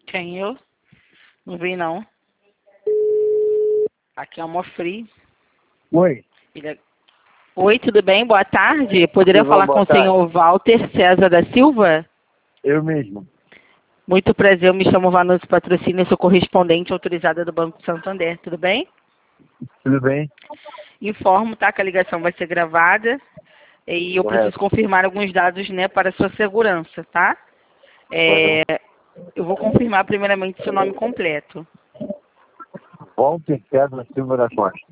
Quem eu? Não vi não. Aqui é o Mofri. Oi. Oi, tudo bem? Boa tarde. Poderia Tudo bom? falar com Boa o tarde. senhor Walter César da Silva? Eu mesmo. Muito prazer, eu me chamo Vanucci Patrocínio, sou correspondente autorizada do Banco Santander, tudo bem? Tudo bem? Informo, tá, que a ligação vai ser gravada e eu Correto. preciso confirmar alguns dados, né, para a sua segurança, tá? Eu vou confirmar primeiramente seu nome completo. Walter César Silva da Costa.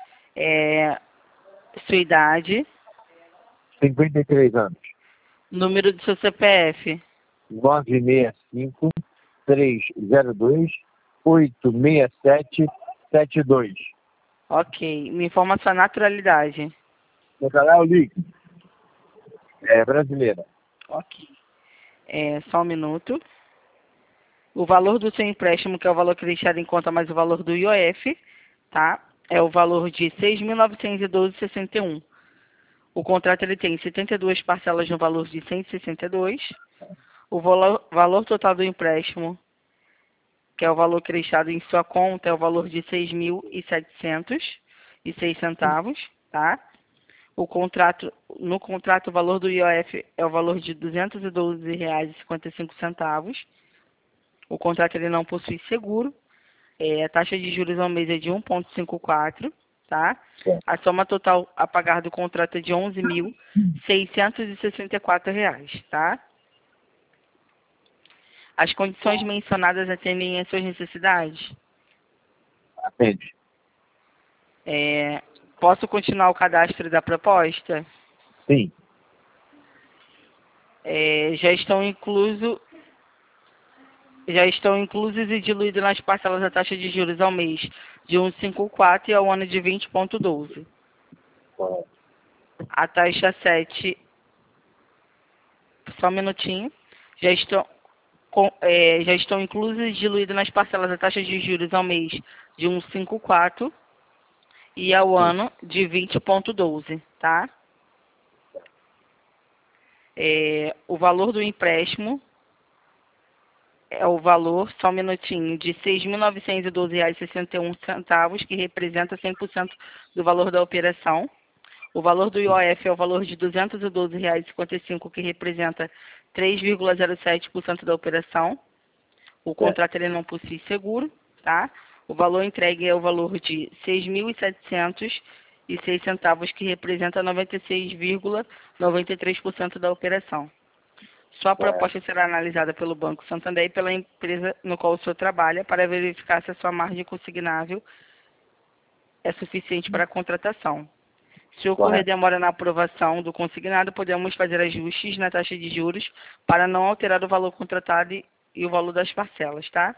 Sua idade, 53 anos. número do seu CPF. 965-302-86772. Ok, me informa sua naturalidade. Nicolau Líquido. É brasileira. Ok. Só um minuto. O valor do seu empréstimo, que é o valor que é deixado em conta mais o valor do IOF, tá? É o valor de R$ 6.912,61. O contrato ele tem 72 parcelas no valor de 162. O valor total do empréstimo, que é o valor que é deixado em sua conta, é o valor de R$ 6.706,06, tá? No contrato, o valor do IOF é o valor de R$ 212,55. O contrato ele não possui seguro. A taxa de juros ao mês é de 1,54, tá? A soma total a pagar do contrato é de R$ 11.664, tá? As condições mencionadas atendem às suas necessidades. Atende. Posso continuar o cadastro da proposta? Sim. Já estão inclusos e diluídos nas parcelas da taxa de juros ao mês de 1,54 e ao ano de 20,12. Correto. A taxa 7, só um minutinho, já estão inclusas e diluídas nas parcelas da taxa de juros ao mês de 1,54 e ao ano de 20,12, tá? O valor do empréstimo é o valor, só um minutinho, de R$ 6.912,61, que representa 100% do valor da operação. O valor do IOF é o valor de R$ 212,55, que representa 3,07% da operação. O contrato ele não possui seguro, tá? O valor entregue é o valor de R$ 6.706, que representa 96,93% da operação. Sua proposta será analisada pelo Banco Santander e pela empresa no qual o senhor trabalha para verificar se a sua margem consignável é suficiente para a contratação. Se ocorrer demora na aprovação do consignado, podemos fazer ajustes na taxa de juros para não alterar o valor contratado e o valor das parcelas, tá?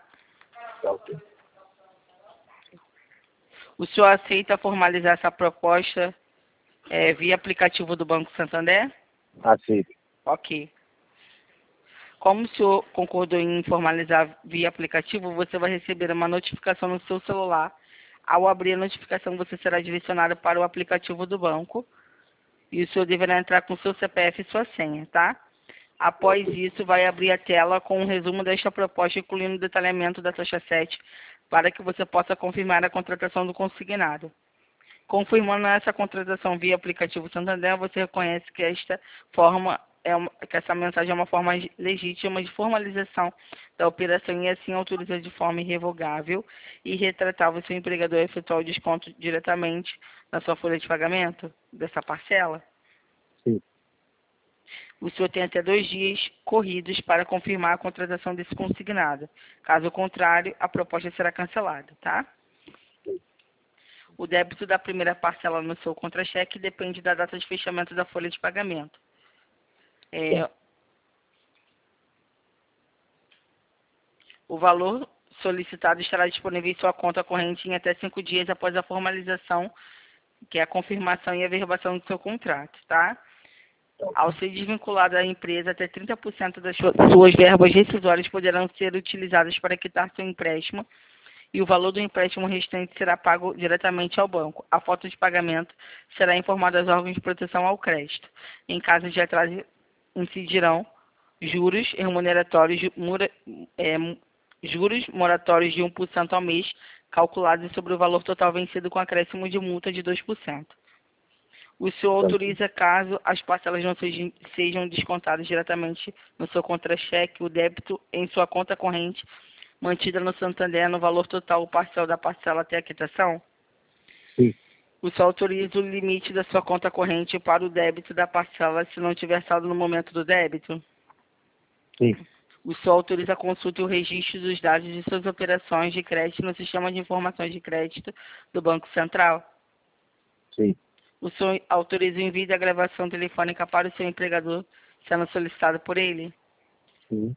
O senhor aceita formalizar essa proposta via aplicativo do Banco Santander? Aceito. Ok. Como o senhor concordou em formalizar via aplicativo, você vai receber uma notificação no seu celular. Ao abrir a notificação, você será direcionado para o aplicativo do banco e o senhor deverá entrar com seu CPF e sua senha, tá? Após isso, vai abrir a tela com um resumo desta proposta, incluindo o detalhamento da taxa 7, para que você possa confirmar a contratação do consignado. Confirmando essa contratação via aplicativo Santander, você reconhece que que essa mensagem é uma forma legítima de formalização da operação e assim autoriza de forma irrevogável e irretratável seu empregador a efetuar o desconto diretamente na sua folha de pagamento dessa parcela. Sim. O senhor tem até 2 dias corridos para confirmar a contratação desse consignado. Caso contrário, a proposta será cancelada, tá? O débito da primeira parcela no seu contra-cheque depende da data de fechamento da folha de pagamento. O valor solicitado estará disponível em sua conta corrente em até 5 dias após a formalização, que é a confirmação e a averbação do seu contrato, tá? Ao ser desvinculado da empresa, até 30% das suas verbas rescisórias poderão ser utilizadas para quitar seu empréstimo e o valor do empréstimo restante será pago diretamente ao banco. A falta de pagamento será informada aos órgãos de proteção ao crédito. Em caso de atraso, incidirão juros remuneratórios juros moratórios de 1% ao mês, calculados sobre o valor total vencido com acréscimo de multa de 2%. O senhor autoriza, caso as parcelas não sejam descontadas diretamente no seu contra-cheque, o débito em sua conta corrente, mantida no Santander no valor total ou parcial da parcela até a quitação? Sim. O senhor autoriza o limite da sua conta corrente para o débito da parcela se não tiver saldo no momento do débito? Sim. O senhor autoriza a consulta e o registro dos dados de suas operações de crédito no Sistema de Informações de Crédito do Banco Central? Sim. O senhor autoriza o envio da gravação telefônica para o seu empregador, sendo solicitado por ele? Sim.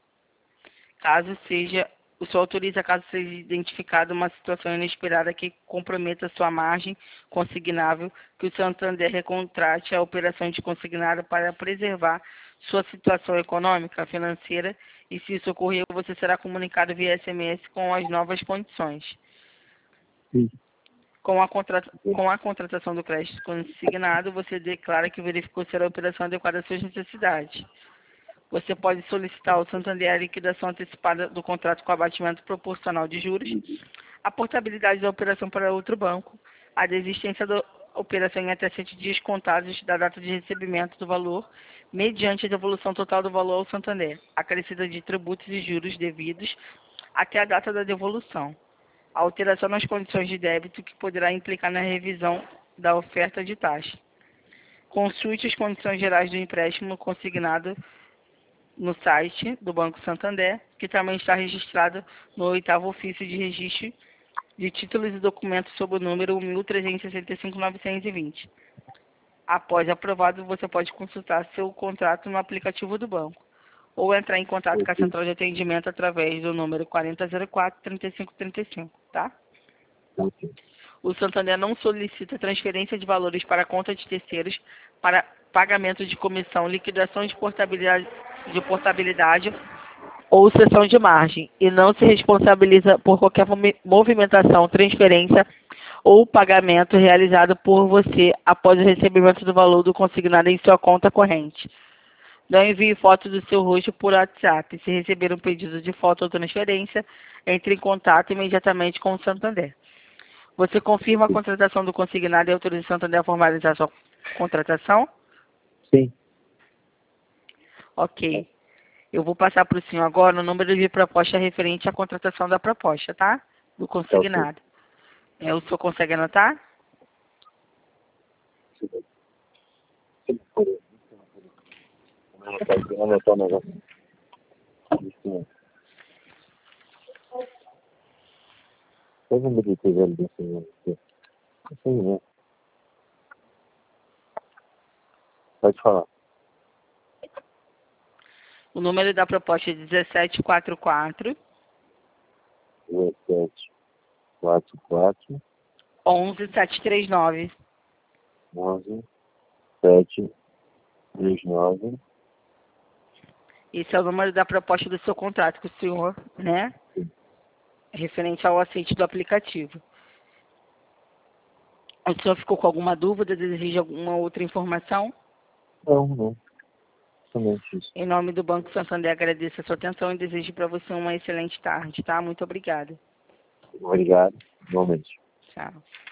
O senhor autoriza, caso seja identificada uma situação inesperada que comprometa sua margem consignável, que o Santander recontrate a operação de consignado para preservar sua situação econômica, financeira, e se isso ocorrer, você será comunicado via SMS com as novas condições. Sim. Com a contratação do crédito consignado, você declara que verificou ser a operação adequada às suas necessidades. Você pode solicitar ao Santander a liquidação antecipada do contrato com abatimento proporcional de juros, a portabilidade da operação para outro banco, a desistência da operação em até 7 dias contados da data de recebimento do valor, mediante a devolução total do valor ao Santander, acrescida de tributos e juros devidos até a data da devolução. A alteração nas condições de débito que poderá implicar na revisão da oferta de taxa. Consulte as condições gerais do empréstimo consignado no site do Banco Santander, que também está registrado no 8º Ofício de Registro de Títulos e Documentos sob o número 1365.920. Após aprovado, você pode consultar seu contrato no aplicativo do banco ou entrar em contato com a central de atendimento através do número 4004-3535, tá? Ok. O Santander não solicita transferência de valores para a conta de terceiros para pagamento de comissão, liquidação de portabilidade ou cessão de margem e não se responsabiliza por qualquer movimentação, transferência ou pagamento realizado por você após o recebimento do valor do consignado em sua conta corrente. Não envie foto do seu rosto por WhatsApp. Se receber um pedido de foto ou transferência, entre em contato imediatamente com o Santander. Você confirma a contratação do consignado e autoriza o Santander a formalizar sua contratação? Sim. Ok. Eu vou passar para o senhor agora o número de proposta referente à contratação da proposta, tá? Do consignado. O senhor consegue anotar? Vou anotar o negócio. Eu não me disse velho desse negócio. Assim, né? Pode falar. O número da proposta é 1744 1744 11739. 11739. Esse é o número da proposta do seu contrato com o senhor, né? Sim. Referente ao aceite do aplicativo. O senhor ficou com alguma dúvida? Deseja alguma outra informação? Não. Somente isso. Em nome do Banco Santander, agradeço a sua atenção e desejo para você uma excelente tarde, tá? Muito obrigada. Obrigado. Igualmente. Tchau.